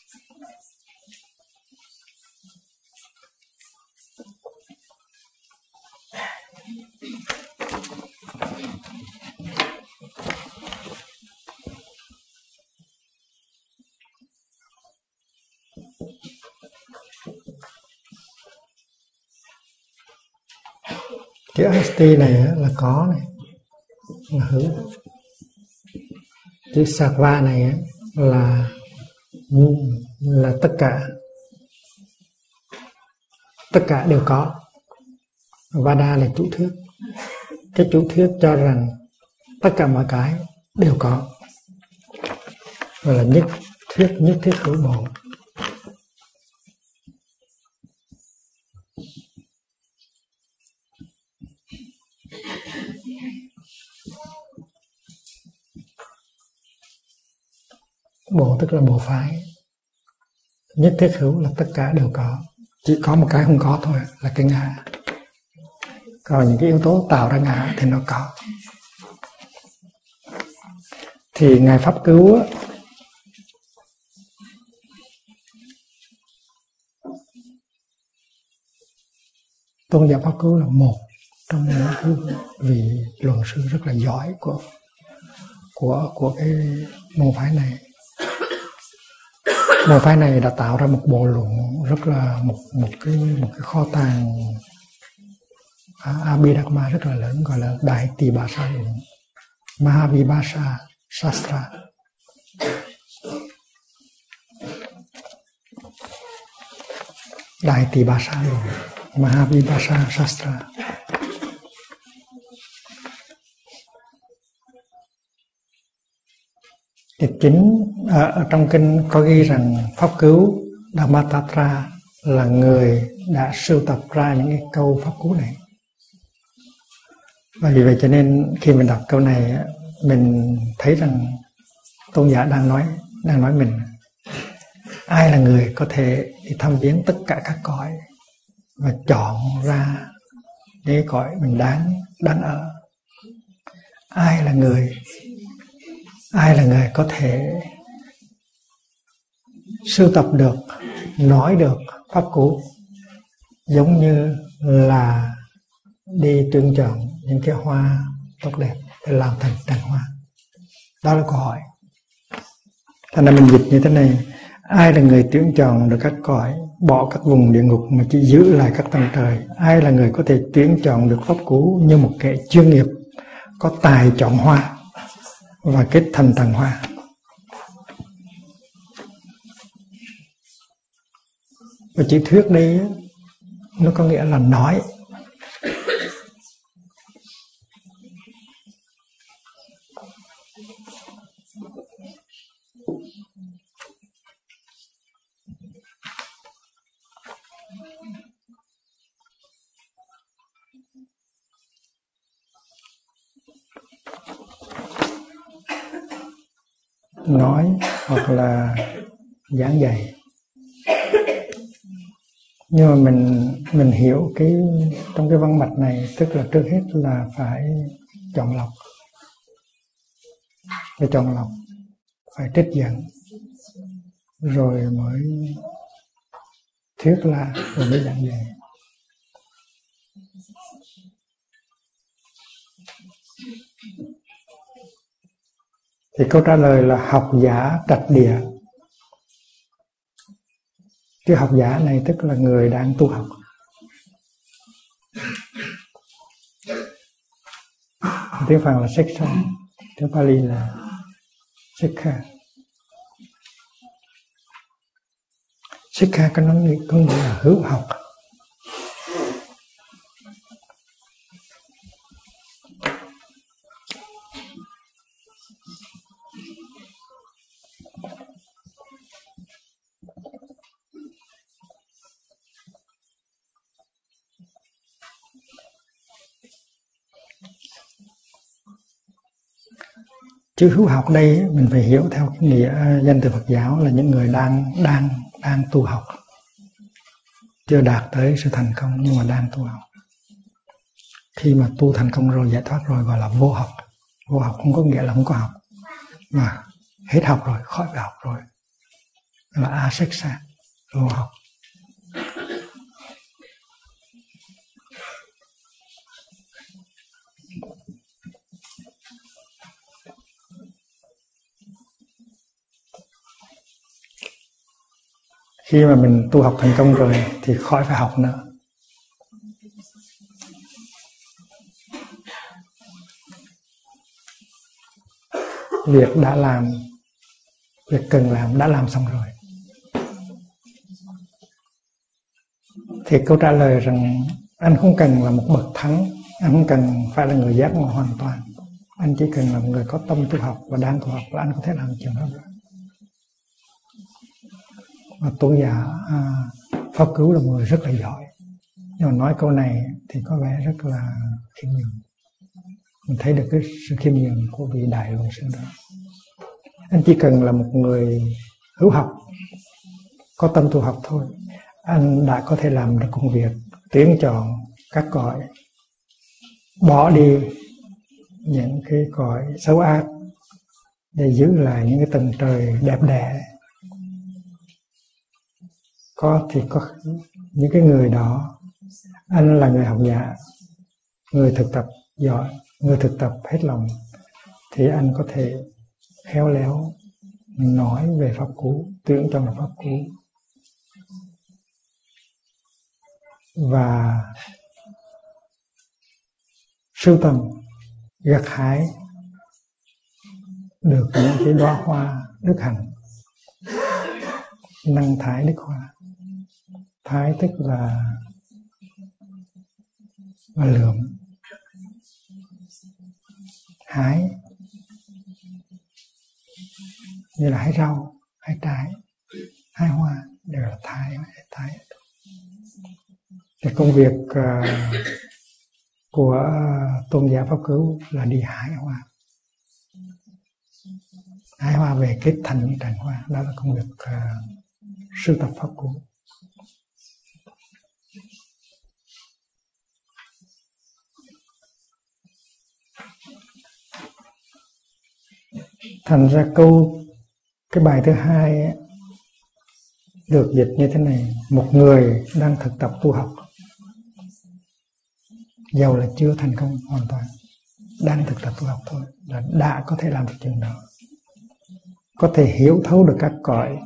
Chữ asti này là có này, là hữu. Chữ Sakva này là là tất cả, tất cả đều có. Vada là chủ thuyết, cái chủ thuyết cho rằng tất cả mọi cái đều có, gọi là nhất thuyết nhất thiết hữu bộ. Bộ tức là bộ phái. Nhất thiết hữu là tất cả đều có, chỉ có một cái không có thôi là cái ngã. Còn những cái yếu tố tạo ra ngã thì nó có. Thì Ngài Pháp Cứu Tôn giả Pháp Cứu là một trong những cái vị luận sư rất là giỏi của của của cái môn phái này. Môn phái này đã tạo ra một bộ luận rất là một một cái một cái kho tàng Abhidhamma rất là lớn, gọi là Đại Tỳ Bà Sa luận, Mahavibhasa Shastra. Đại Tỳ Bà Sa luận, Mahavibhasa Shastra. Thì chính ở, ở trong kinh có ghi rằng Pháp Cứu Dhammatatra là người đã sưu tập ra những cái câu pháp cứu này. Và vì vậy cho nên khi mình đọc câu này, mình thấy rằng tôn giả đang nói đang nói mình. Ai là người có thể đi thăm viếng tất cả các cõi và chọn ra những cái cõi mình đáng đáng ở? Ai là người ai là người có thể sưu tập được, nói được pháp cú giống như là đi tuyển chọn những cái hoa tốt đẹp để làm thành tràng hoa? Đó là câu hỏi. Thành ra mình dịch như thế này: ai là người tuyển chọn được các cõi, bỏ các vùng địa ngục mà chỉ giữ lại các tầng trời? Ai là người có thể tuyển chọn được pháp cú như một kẻ chuyên nghiệp, có tài chọn hoa và kết thành tầng hoa? Và chữ thuyết đây nó có nghĩa là nói. Nói hoặc là giảng dạy. Nhưng mà mình mình hiểu cái trong cái văn mạch này, tức là trước hết là phải chọn lọc. Phải chọn lọc, phải trích dẫn, rồi mới thuyết là, rồi mới giảng dạy. Thì câu trả lời là học giả trạch địa. Chứ học giả này tức là người đang tu học. Tiếng Phạn là Sikha, tiếng Pali là Sikha. Sikha có nói có nghĩa là hữu học. Chữ hữu học đây mình phải hiểu theo cái nghĩa danh từ Phật giáo là những người đang đang đang tu học, chưa đạt tới sự thành công nhưng mà đang tu học. Khi mà tu thành công rồi, giải thoát rồi gọi là vô học. Vô học không có nghĩa là không có học, mà hết học rồi, khỏi phải học rồi, là aseksa, vô học. Khi mà mình tu học thành công rồi thì khỏi phải học nữa. Việc đã làm, việc cần làm đã làm xong rồi. Thì câu trả lời rằng anh không cần là một bậc thánh, anh không cần phải là người giác ngộ hoàn toàn, anh chỉ cần là một người có tâm tu học và đang tu học là anh có thể làm chuyện đó rồi. Và tôn giả à, Pháp Cứu là một người rất là giỏi, nhưng mà nói câu này thì có vẻ rất là khiêm nhường. Mình thấy được cái sự khiêm nhường của vị đại luận sư đó. Anh chỉ cần là một người hữu học, có tâm tu học thôi, anh đã có thể làm được công việc tuyển chọn các cõi, bỏ đi những cái cõi xấu ác để giữ lại những cái tầng trời đẹp đẽ. Có thì có những cái người đó, anh là người học giả, người thực tập giỏi, người thực tập hết lòng, thì anh có thể khéo léo nói về pháp cú, tuyển chọn pháp cú, và sưu tầm gặt hái được những cái đóa hoa đức hạnh. Năng thái đức hoa, thái tức là là lượm, hái như là hái rau, hái trái, hái hoa đều là thái, thái. Thì công việc uh, của tôn giả Pháp Cứu là đi hái hoa, hái hoa về kết thành những tràng hoa. Đó là công việc uh, sưu tập pháp cú. Thành ra câu cái bài thứ hai ấy, được dịch như thế này: một người đang thực tập tu học, dầu là chưa thành công hoàn toàn, đang thực tập tu học thôi, là đã có thể làm được chuyện đó. Có thể hiểu thấu được các cõi,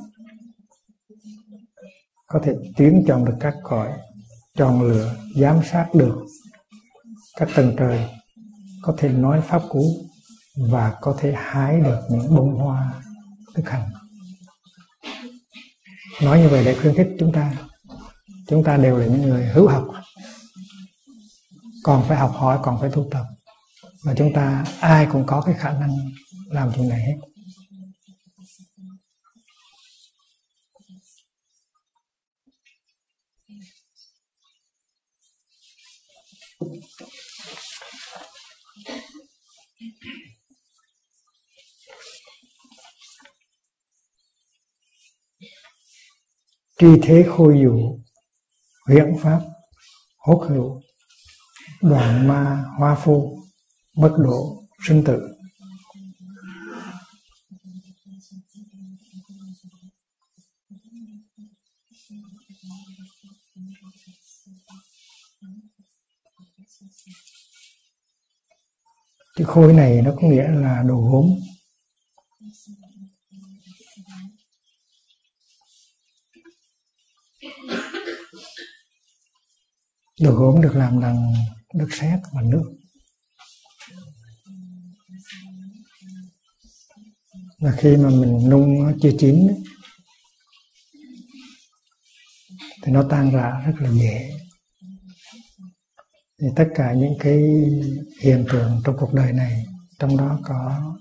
có thể tuyển chọn được các cõi, chọn lựa, giám sát được các tầng trời, có thể nói pháp cú, và có thể hái được những bông hoa đức hạnh. Nói như vậy để khuyến khích chúng ta. Chúng ta đều là những người hữu học, còn phải học hỏi, còn phải tu tập. Và chúng ta ai cũng có cái khả năng làm chuyện này hết. Tri thế khôi dụ, huyễn pháp hốt hữu, đoạn ma hoa phu, bất độ sinh tử. Chữ khôi này nó có nghĩa là đồ gốm. Đồ gốm được làm bằng đất sét và nước. Và khi mà mình nung nó chưa chín thì nó tan rã rất là dễ. Thì tất cả những cái hiện tượng trong cuộc đời này, trong đó có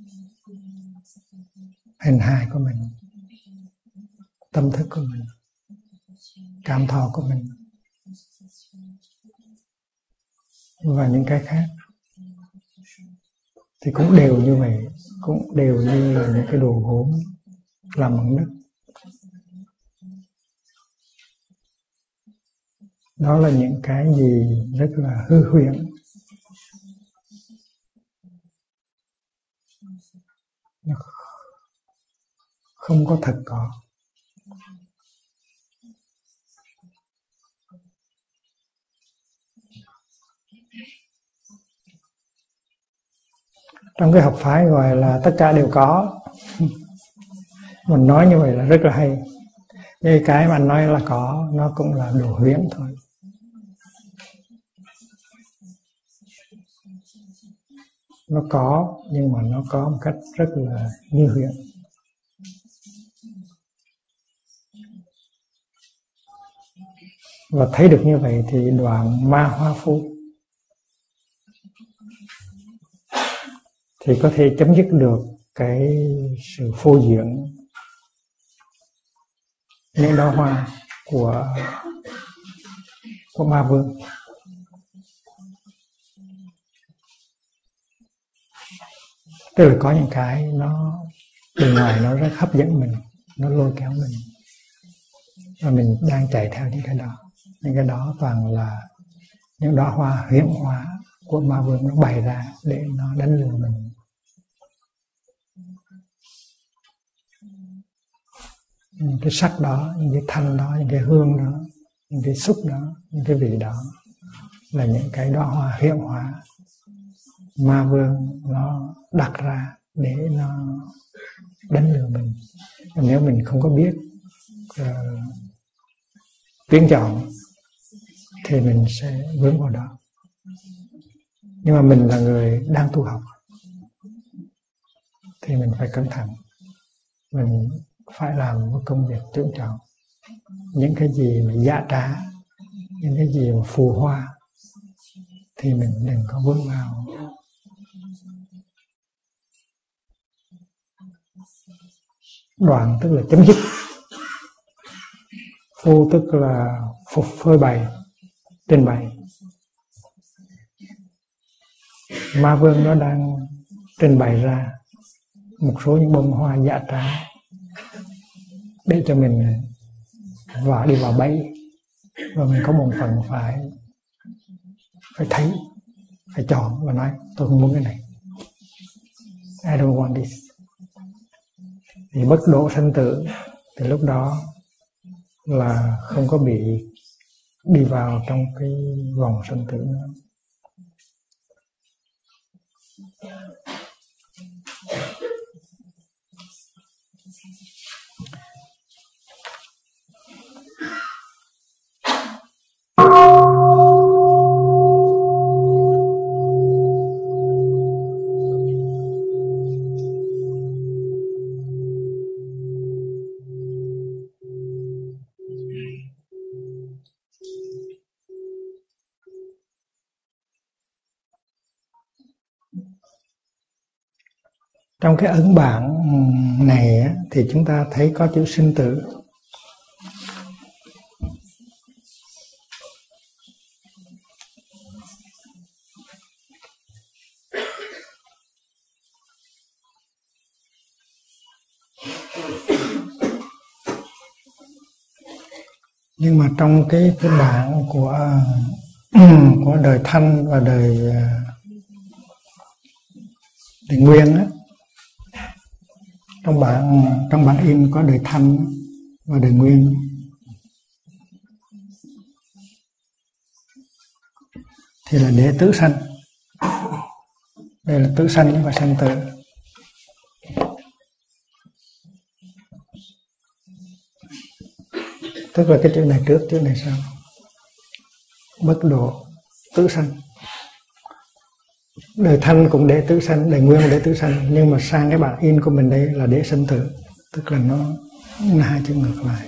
hình hài của mình, tâm thức của mình, cảm thọ của mình, và những cái khác, thì cũng đều như vậy, cũng đều như là những cái đồ gốm làm bằng đất. Đó là những cái gì rất là hư huyễn, nó không có thật có. Trong cái học phái gọi là tất cả đều có. Mình nói như vậy là rất là hay. Nhưng cái mà anh nói là có, nó cũng là đồ huyễn thôi. Nó có, nhưng mà nó có một cách rất là như huyễn. Và thấy được như vậy thì đoạn Ma Hoa Phu thì có thể chấm dứt được cái sự phô diễn những đóa hoa của của ma vương. Tức là có những cái nó bên ngoài nó rất hấp dẫn mình, nó lôi kéo mình, và mình đang chạy theo những cái đó. Những cái đó toàn là những đóa hoa huyễn hóa của ma vương nó bày ra để nó đánh lừa mình. Những cái sắc đó, những cái thanh đó, những cái hương đó, những cái xúc đó, những cái vị đó là những cái đóa hoa huyễn hóa ma vương nó đặt ra để nó đánh lừa mình. Nếu mình không có biết uh, tuyển chọn thì mình sẽ vướng vào đó. Nhưng mà mình là người đang tu học thì mình phải cẩn thận. Mình phải làm một công việc tuyển chọn. Những cái gì mà giả trá, những cái gì mà phù hoa thì mình đừng có vướng vào. Đoạn tức là chấm dứt, phu tức là phục phơi bày, trình bày. Ma vương nó đang trình bày ra một số những bông hoa giả trá để cho mình và đi vào bẫy, và mình có một phần phải phải thấy, phải chọn và nói tôi không muốn cái này, I don't want this. Thì bất độ sanh tử thì lúc đó là không có bị đi vào trong cái vòng sanh tử nữa. Trong cái ấn bản này thì chúng ta thấy có chữ sinh tử. Nhưng mà trong cái cái bản của của đời Thanh và đời đời Nguyên á, trong bản trong bản in có đời Thanh và đời Nguyên. Thì là để tứ sanh. Đây là tứ sanh và sanh tử. Tức là cái chữ này trước, chữ này sau. Bất độ tứ sanh. Đời Thanh cũng để tứ sanh, đời Nguyên cũng để tứ sanh, nhưng mà sang cái bản in của mình đây là để sanh tử, tức là nó là hai chữ ngược lại.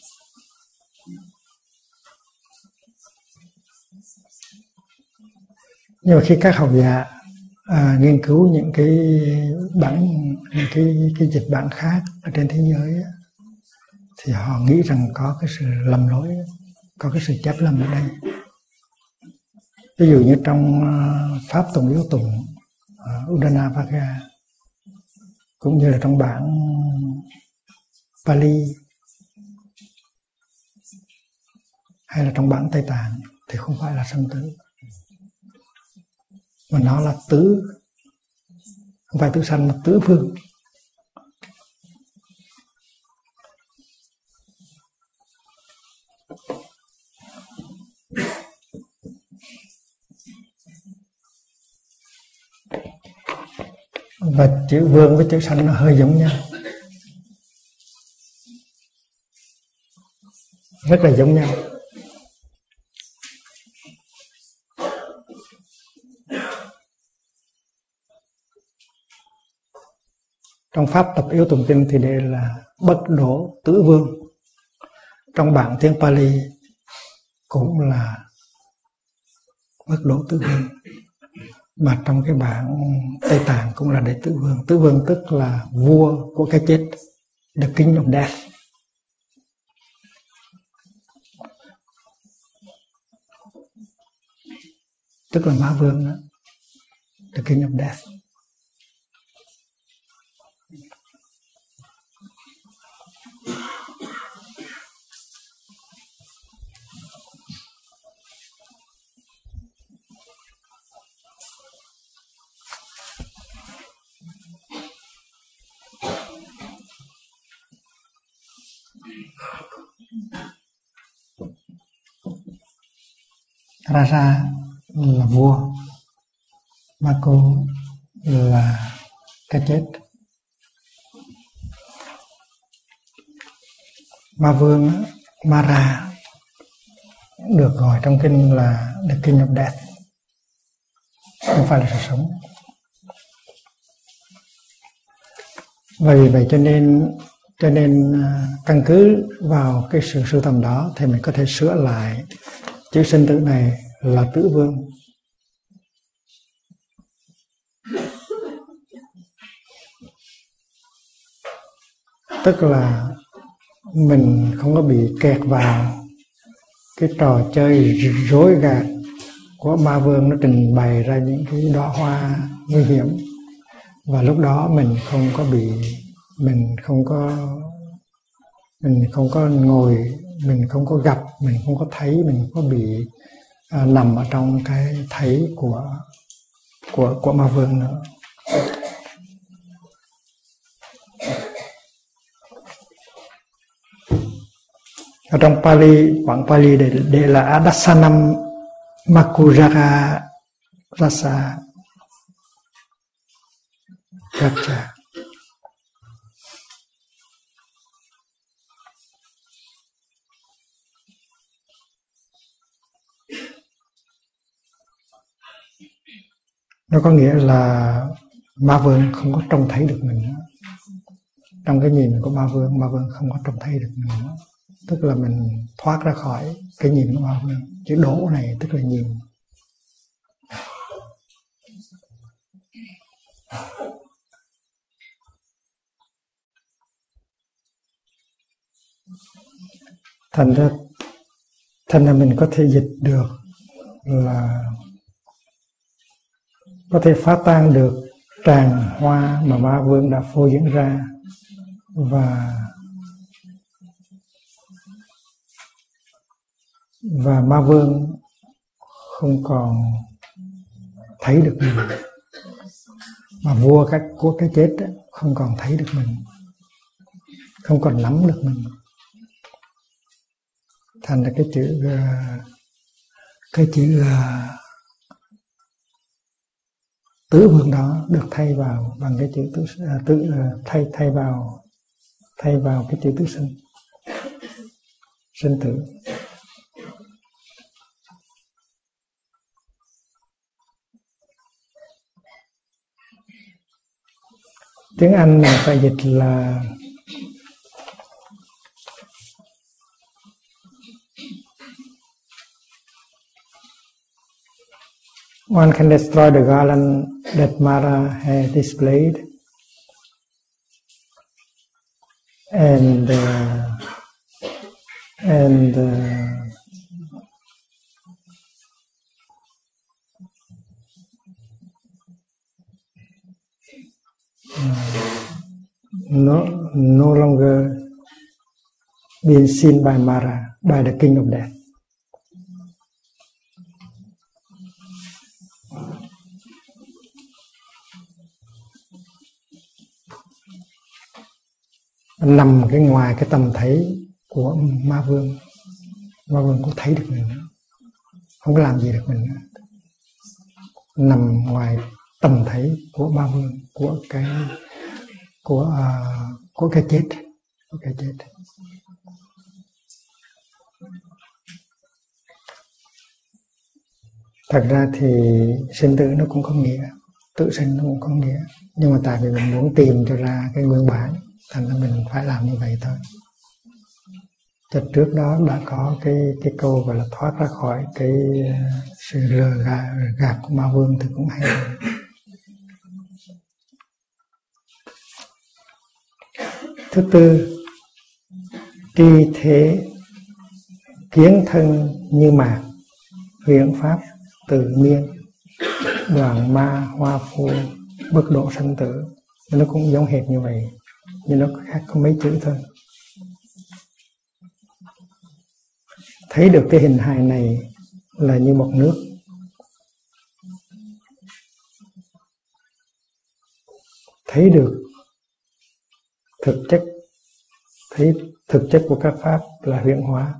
Nhưng mà khi các học giả à, nghiên cứu những cái bản, những cái cái dịch bản khác ở trên thế giới á, thì họ nghĩ rằng có cái sự lầm lỗi, có cái sự chép lầm ở đây. Ví dụ như trong uh, Pháp Tùng Yếu Tùng, uh, Uddiyana-vaga, cũng như là trong bản Pali hay là trong bản Tây Tạng thì không phải là sanh tử, mà nó là tứ, không phải tứ sanh mà tứ phương. Và chữ vương với chữ sanh nó hơi giống nhau, rất là giống nhau. Trong pháp tập yếu tụng kinh thì đây là bất đổ tứ vương. Trong bản tiếng Pali cũng là bất đổ tứ vương, mà trong cái bản Tây Tạng cũng là đệ tứ vương. Tứ vương tức là vua của cái chết, the king of death. Tức là Ma Vương đó, the king of death. Raja là vua, Mako là cái chết. Ma Vương, Mara được gọi trong kinh là the king of death, không phải là sự sống. Vì vậy cho nên cho nên căn cứ vào cái sự sưu tầm đó thì mình có thể sửa lại chữ sinh tử này là tứ vương. Tức là mình không có bị kẹt vào cái trò chơi rối gạt của Ma Vương, nó trình bày ra những cái đóa hoa nguy hiểm, và lúc đó mình không có bị mình không có mình không có ngồi, mình không có gặp, mình không có thấy, mình không có bị à, nằm ở trong cái thấy của của của Ma Vương nữa. Ở trong Pali, bản Pali để, để là Adasanam Makujara Rasa Raja. Nó có nghĩa là Ma Vương không có trông thấy được mình nữa. Trong cái nhìn của Ma Vương, Ma Vương không có trông thấy được mình nữa. Tức là mình thoát ra khỏi cái nhìn của Ma Vương. Chữ đổ này tức là nhìn. Thành ra thành ra mình có thể dịch được là có thể phá tan được tràng hoa mà Ma Vương đã phô diễn ra, và và Ma Vương không còn thấy được mình, mà vua cái của cái chết ấy, không còn thấy được mình, không còn nắm được mình. Thành ra cái chữ cái chữ tứ vương đó được thay vào bằng cái chữ tứ, tứ thay thay vào thay vào cái chữ tứ sinh, sinh tử. Tiếng Anh mình phải dịch là one can destroy the garland that Mara has displayed, and uh, and uh, no, no longer being seen by Mara, by the king of death. Nằm cái ngoài cái tầm thấy của ma vương. Ma vương cũng thấy được mình nữa, không có làm gì được mình nữa. Nằm ngoài tầm thấy của ma vương, của cái của uh, của cái chết, của cái chết. Thật ra thì sinh tử nó cũng có nghĩa, tự sinh nó cũng có nghĩa, nhưng mà tại vì mình muốn tìm cho ra cái nguyên bản, thành ra mình phải làm như vậy thôi. Cho trước đó đã có cái cái câu gọi là thoát ra khỏi cái sự lừa gạt, gạt của ma vương thì cũng hay. Thứ tư, tri thế kiến thân như mạc, huyễn pháp tự miên, đoàn ma hoa phu, bất độ sanh tử. Nó cũng giống hệt như vậy, nhưng nó khác có mấy chữ thôi. Thấy được cái hình hài này là như bọt nước. Thấy được thực chất, thấy thực chất của các pháp là huyễn hóa.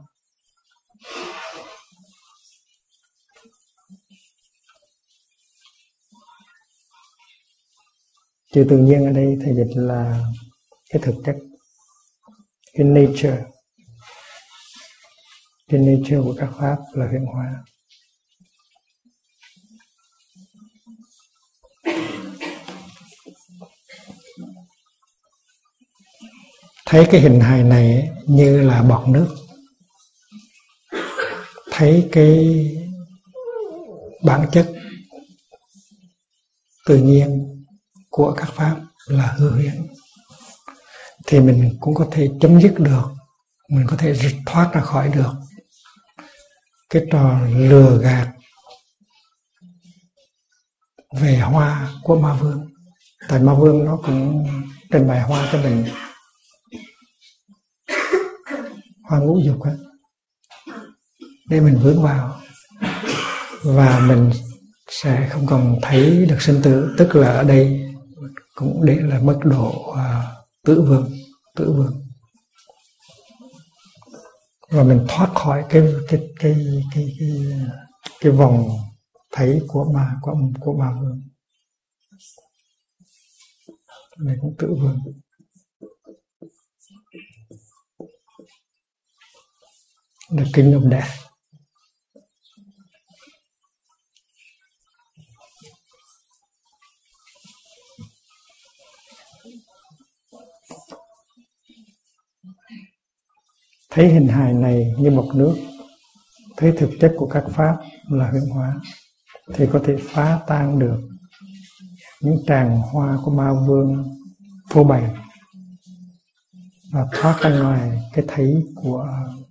Chữ tự nhiên ở đây thầy dịch là cái thực chất, cái nature. Cái nature của các pháp là huyễn hóa. Thấy cái hình hài này như là bọt nước. Thấy cái bản chất tự nhiên của các pháp là hư huyễn, thì mình cũng có thể chấm dứt được, mình có thể thoát ra khỏi được cái trò lừa gạt về hoa của ma vương. Tại ma vương nó cũng trình bày hoa cho mình, hoa ngũ dục á, để mình vướng vào, và mình sẽ không còn thấy được sinh tử. Tức là ở đây cũng để là mức độ uh, tử vương, tử vương. Và mình thoát khỏi cái cái cái cái cái, cái vòng thấy của ma của của ma vương. Này cũng tử vương. The king of death. Thấy hình hài này như bọt nước, thấy thực chất của các pháp là huyễn hóa, thì có thể phá tan được những tràng hoa của ma vương phô bày và thoát ra ngoài cái thấy của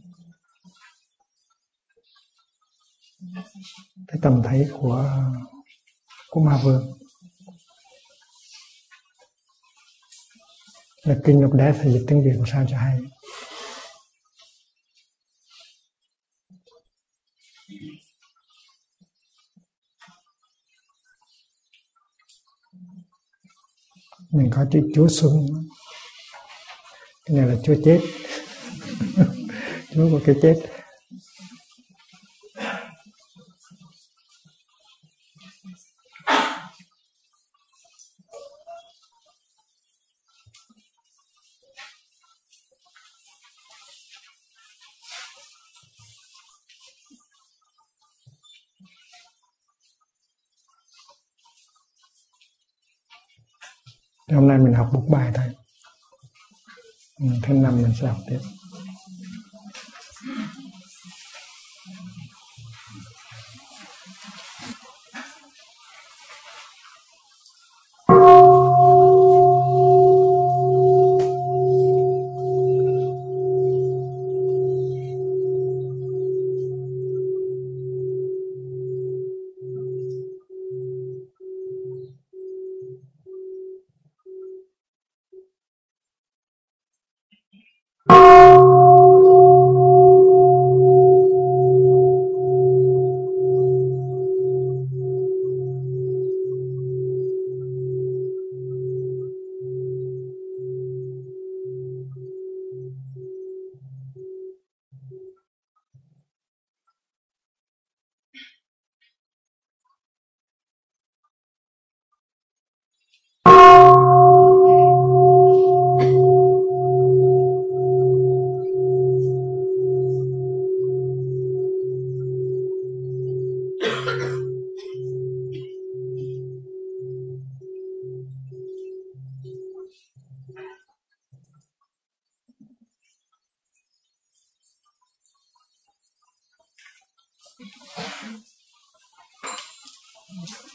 cái tầm thấy của của ma vương. Là King of Death thì dịch tiếng Việt làm sao cho hay. Mình có chữ Chúa Xuân, cái này là Chúa chết. Chúa của cái chết. Hôm nay mình học một bài thôi. Ừ, thứ năm mình sẽ học tiếp. Thank you.